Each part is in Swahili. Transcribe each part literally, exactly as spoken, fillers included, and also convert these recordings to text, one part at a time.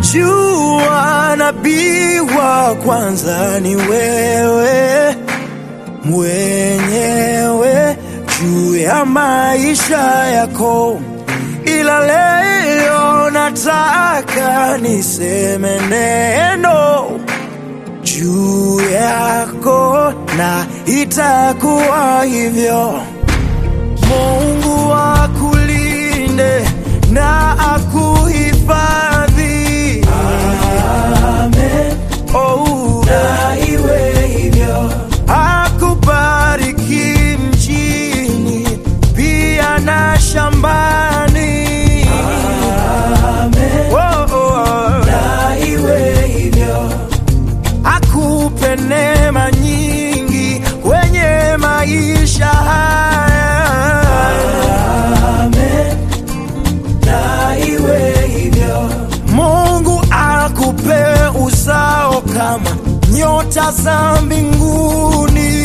Najua nabii wa kwanza ni wewe mwenyewe juu ya maisha yako, ila leo nataka niseme neno juu yako na itakuwa hivyo. Mungu akulinde na akuhifadhi. Amen. Oh, na iwe hivyo. Akubariki mjini pia na shambani. Amen. Oh, oh, na iwe hivyo. Akupe neema nyingi kwenye maisha haya. Amen. Na iwe hivyo. Mungu akupe uzao kama nyota za mbinguni.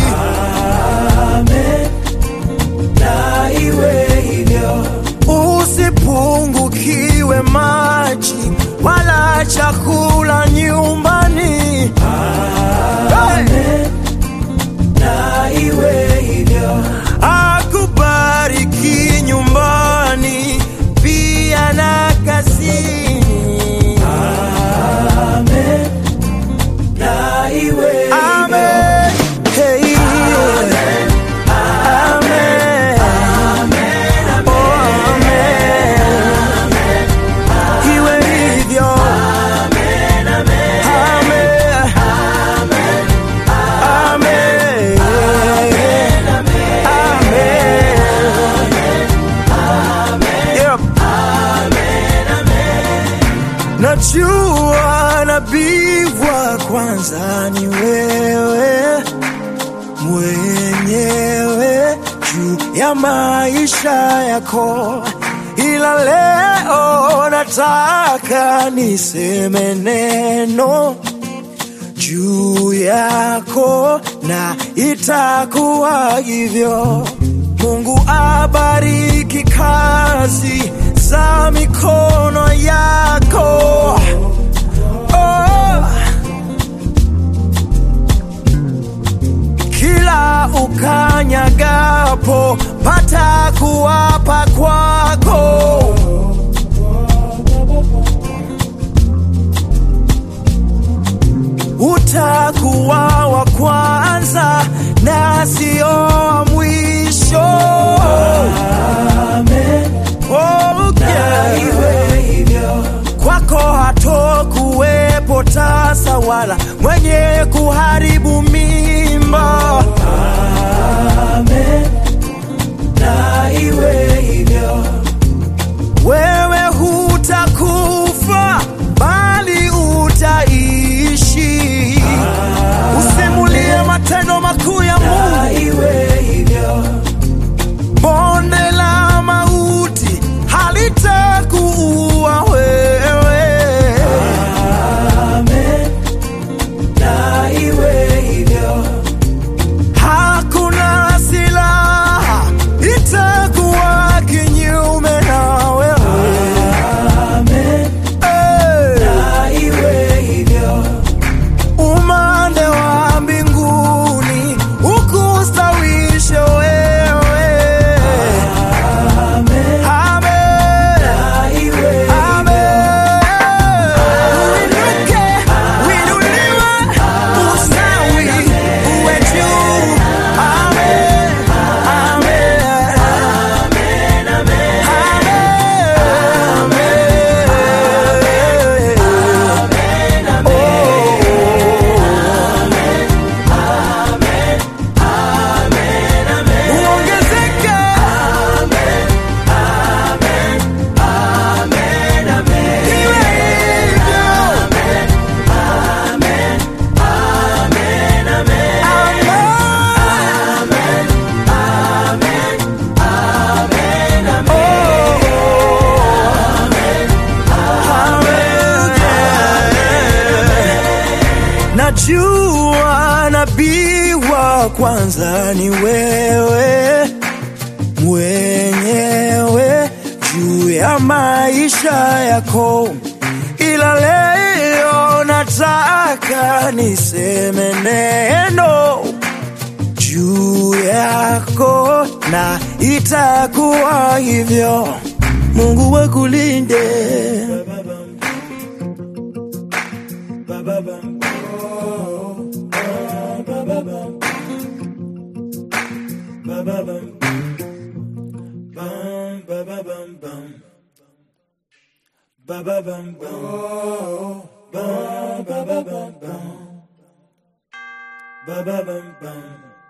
Amen. Na iwe hivyo. Usipungukiwe maji wala chakula nyumbani. Amen. Na iwe hivyo. Akubariki nyumbani pia na kazini. Amen. Na iwe hivyo. Amen. Hey. Amen. Amen. Amen. Oh, amen. Amen. Iwe hivyo. Amen. Amen. Amen. Amen. Najua nabii wa kwanza ni wewe mwenyewe juu ya maisha yako, ila leo nataka niseme neno juu yako na itakuwa hivyo. Mungu abariki kazi za mikono yako. Oh. Kila ukanyagapo pata kuwapa kwako. Utakuwa wa kwanza na sio wa mwisho. Amen. Oh, yeah. Iwe hivyo. Kwako hatokuwepo tasa wala mwenye kuharibu mimba. Amen. Na iwe hivyo. Wewe hutakufa bali utaishi. Amen. Usimulie matendo makuu ya Mungu. Na iwe hivyo. Bonde la mauti halitakuua wewe. Amen. Na iwe hivyo. Hakuna silaha itakuwa kinyume na wewe. Amen. Hey. Na iwe hivyo. Umande wa mbinguni ukustawishe wewe. Najua nabii wa kwanza ni wewe mwenyewe juu ya maisha yako, ila ila leo nataka niseme neno juu yako, na itakuwa hivyo. Mungu wakulinde. Ba ba bum bum.